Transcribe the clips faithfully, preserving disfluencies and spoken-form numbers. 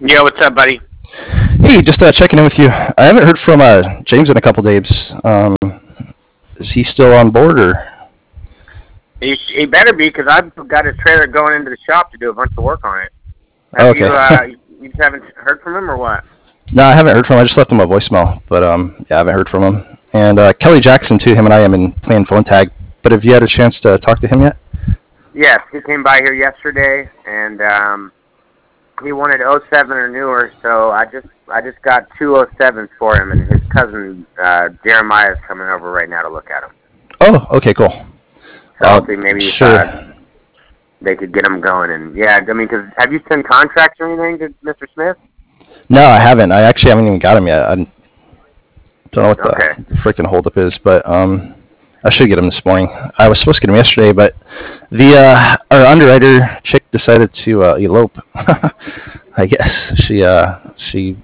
Yo, what's up, buddy? Hey, just uh, checking in with you. I haven't heard from uh, James in a couple days. Um, is he still on board, or? He, he better be, because I've got his trailer going into the shop to do a bunch of work on it. Have Okay. you, uh, you just haven't heard from him, or what? No, I haven't heard from him. I just left him a voicemail, but um, yeah, I haven't heard from him. And uh, Kelly Jackson too. Him and I have been playing phone tag. But have you had a chance to talk to him yet? Yes, he came by here yesterday, and um, he wanted oh seven or newer, so I just I just got two oh sevens for him, and his cousin uh, Jeremiah is coming over right now to look at them. Oh, okay, cool. So Uh, hopefully maybe sure. uh, they could get them going. And yeah, I mean, because have you sent contracts or anything to Mister Smith? No, I haven't. I actually haven't even got him yet. I don't know what the Okay. freaking holdup is, but um, I should get him this morning. I was supposed to get him yesterday, but the uh, our underwriter chick decided to uh, elope. I guess she uh, she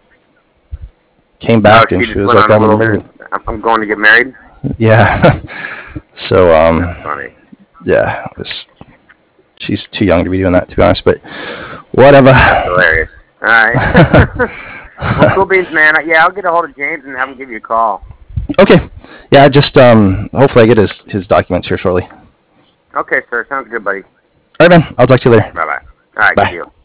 came back Oh, and she she just was went like, on a "I'm little. married." I'm I'm going to get married. Yeah. So um, That's funny. yeah, it was, she's too young to be doing that, to be honest. But whatever. Hilarious. All right. Well, cool beans, man. Yeah, I'll get a hold of James and have him give you a call. Okay. Yeah, just um, hopefully I get his his documents here shortly. Okay, sir. Sounds good, buddy. All right, man. I'll talk to you later. Bye-bye. All right, Bye. good deal.